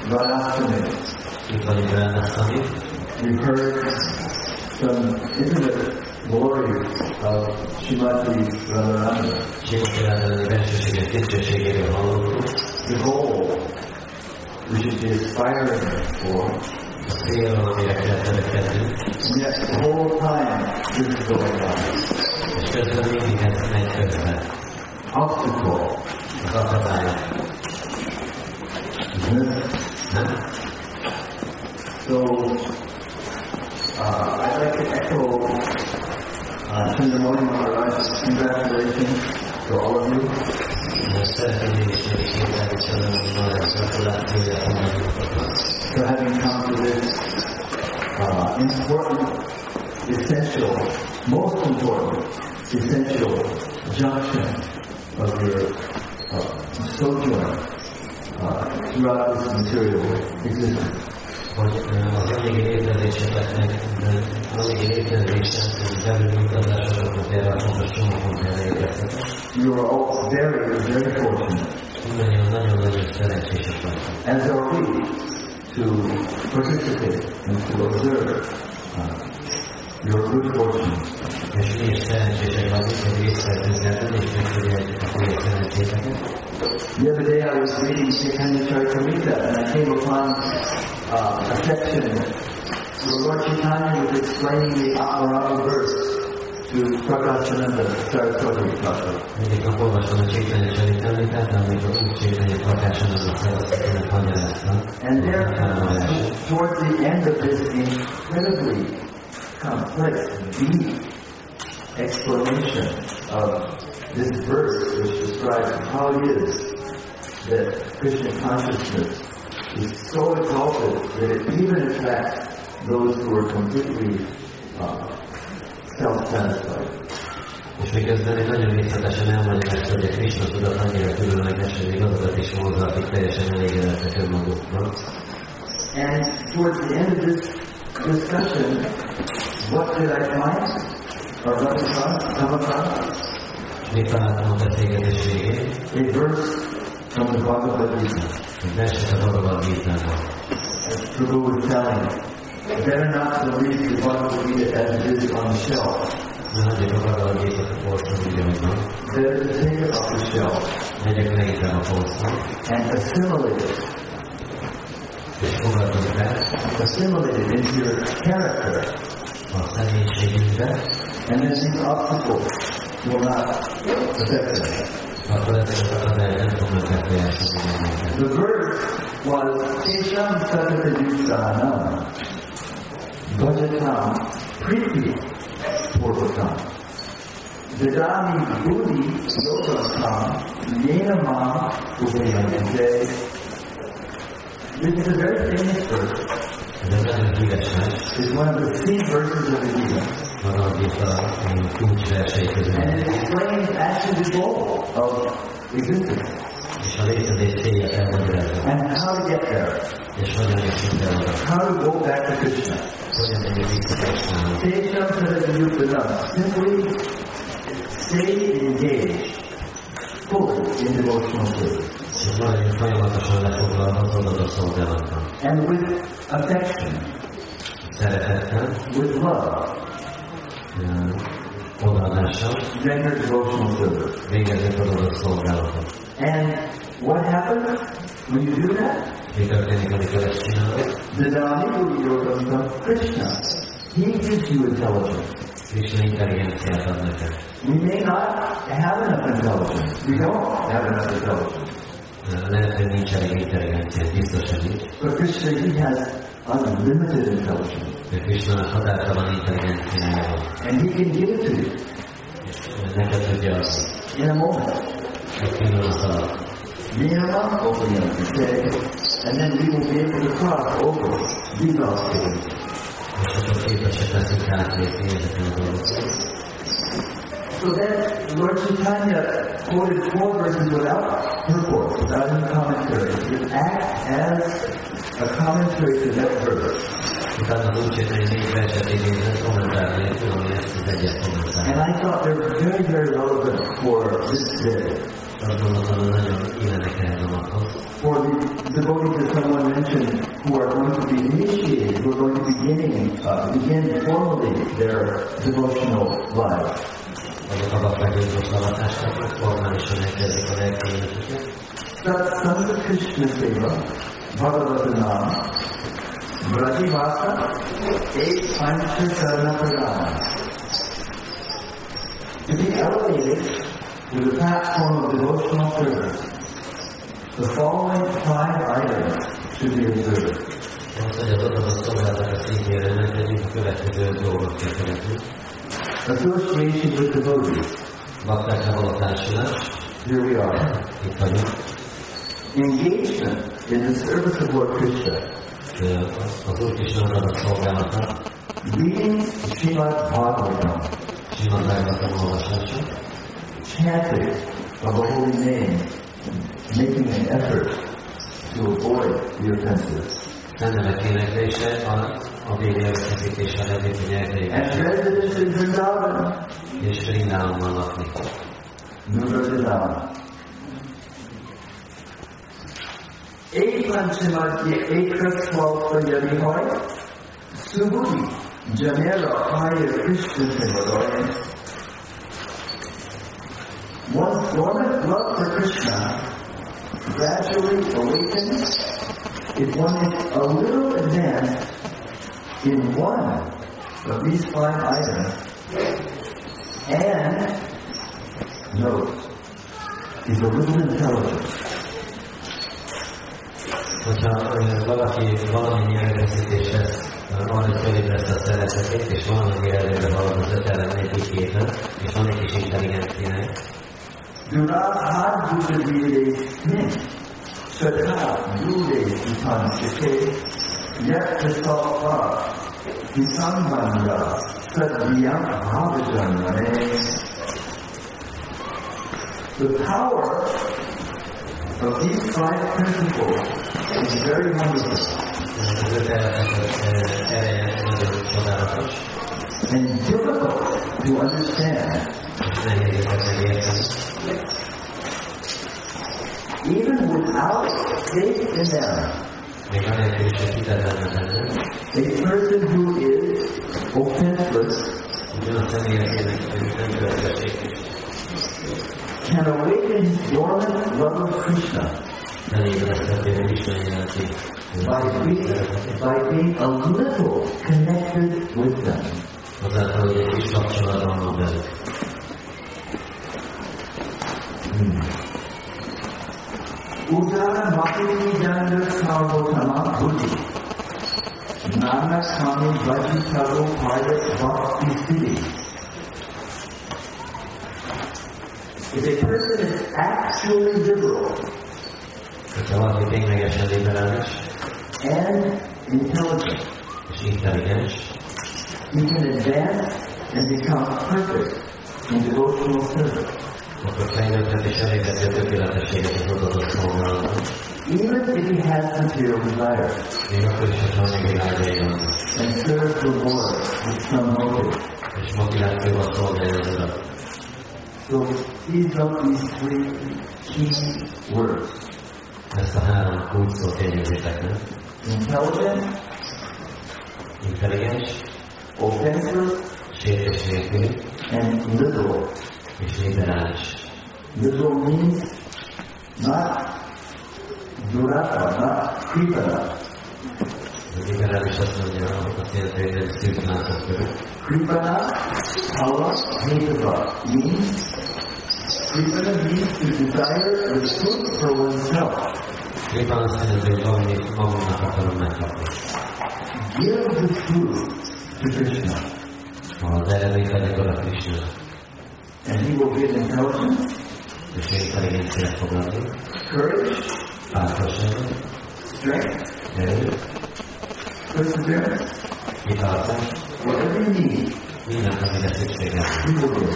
Radhastami. We heard some intimate glories of Srimati Radharani. The goal we should be aspiring for. And yet the whole time this is going on. Obstacle. So, I'd like to echo Chandramani Maharaj's congratulations to all of you. For having come to this important, essential, most important, essential junction of your sojourn throughout this material existence. You are all very, very fortunate, as are we, to participate and to observe your good fortune. The other day I was reading Chaitanya Charitamrita and I came upon a section where Lord Chaitanya was explaining the Aparama verse to Prakashananda Saraswati Thakur. And there, towards the end of this incredibly complex, deep explanation of this verse, which describes how it is that Krishna consciousness is so exalted that it even attracts those who are completely self-satisfied. És miközben egy nagyon részletesen elmagyarázta, hogy a Krishna tudat annyira különleges, hogy igazodat is hozza, akik teljesen elégedettek önmaguknak. And towards the end of this discussion, what did I find? Or what did I come across? Mit találtam a beszélgetés végén? A verse from the Bhagavad Gita. Egy verset a Bhagavad Gita-ból. As Prabhu was telling, better not to leave the Bhagavad Gita as it is on the shelf. Better to take it off the shelf and assimilate it into your character. And then these obstacles will not affect it. The verse was Tesham Satatayusanam Bhajatam Priti Purvakam Vedami Buddhi Yogakam Yenamam Ubhayamante. This is a very famous verse. It's one of the key verses of the Gita. And it explains actually the goal of existence. And how to get there. How to go back to Krishna. Simply stay engaged fully in devotional service. And with affection. With love. Render devotional service. And what happens when you do that? Dadani Yogam Krishna. He gives you intelligence. We may not have enough intelligence. We don't have enough intelligence. But Krishna, he has unlimited intelligence. And he can give it to you in a moment. And then we will be able to cross over these obstacles. So then Lord Chaitanya quoted 4 verses without purport, without any commentary. It acts as a commentary to that verse. And I thought they were very, very relevant for this day. For the devotees that someone mentioned who are going to be initiated, who are going to begin formally their devotional life. Satsanga Krishna Seva, Bhagavatanam, Brajivasa, Ek Pancha Karna Pradana. To be elevated to the platform of devotional service, the following 5 items should be observed. Association with devotees. Here we are. Engagement in the service of Lord Krishna. Reading Srimad Bhagavatam. Chanting of the holy name, making an effort to avoid the offenses. And residence in Vrindavan. Nuvardhanam. Ek panchamadhya ekaswalpa yadi hoy, subhuti janera haya Krishna Sivadoy. One's dormant love for Krishna gradually awakens if one is a little advanced in one of these 5 items, and note, is a little intelligent. Hogyha valaki valamennyi erőfeszítéshez arra fölébreszt a szeretetét, és valamennyi erőre valami az 5 elemét képen, és van egy kis intelligenciája. Duradhad Buddhavire Smith, Sadha Dude Upan Shike, Yaktasapa, Kisambanda, Sadhyam Havajanmane. The power of these 5 principles is very wonderful and difficult to understand. Even without faith in them, a person who is offenseless can awaken his dormant love of Krishna by being a little connected with them. Udara Mahini Janda Sarvotama Buddhi Nana Kami Vaji Sarvo Pirate Bhakti Siddhi. If a person is actually liberal and intelligent, he can advance and become perfect in devotional service. Even if he has material desires and serves the Lord with some motive. So seize up these 3 key words. Intelligent, offensive, and liberal. Liberal means not durata, not kripana. Kripana, pala, hetava means kripana means to desire the truth for oneself. Give the truth to Krishna. And he will give intelligence, courage, strength, perseverance, whatever you need, he will give.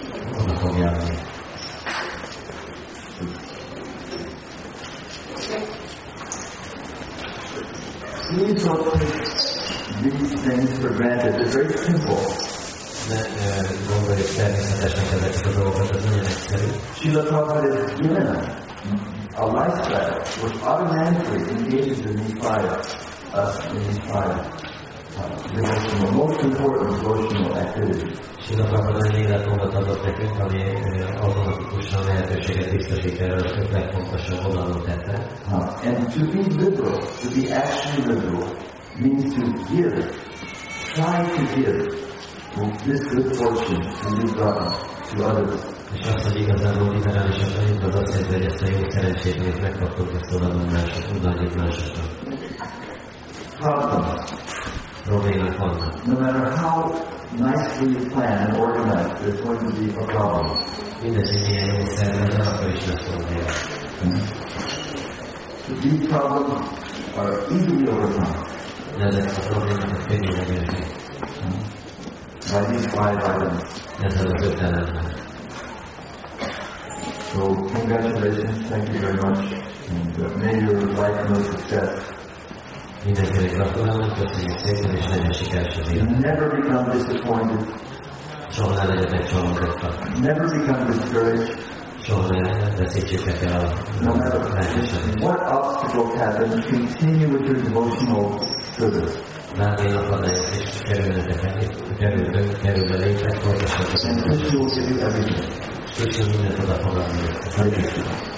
Please don't take these things for granted. They're very simple. Srila Prabhupada has given a lifestyle which automatically engages in these five devotional, most important devotional activities. Sinapában egy életmódot adott nekünk, ami automatikusan lehetőséget biztosít erre az öt legfontosabb vonalon tette. And to be liberal, to be actually liberal, means to give, try to give this good fortune to be gotten to others. És azt, hogy igazából liberálisak vagyunk, az azt jelenti, hogy ezt a jó szerencsét, amit megkaptunk, ezt odaadunk másoknak. Problems. Problémák vannak. No matter how nicely you plan and organize, there's going to be a problem. Mindegy, hogy milyen jó szervezet, akkor is lesz probléma. These problems are easily overcome. De ezek a problémákat könnyű megérni. By these five items. Ezzel az öt elemmel. So, congratulations, thank you very much, and may your life know success. Mindenkinek gratulálok, köszönjük szépen, és legyen sikeres az élet. Never become disappointed. Soha ne legyetek csalódottak. Never become discouraged. Soha ne veszítsétek el No a matter lehetőséget. what obstacles happen, continue with your devotional service. Bármilyen akadályok is kerül belétek, folytassatok. And Krishna will give you everything. Köszönöm mindent oda fogadni. Thank you.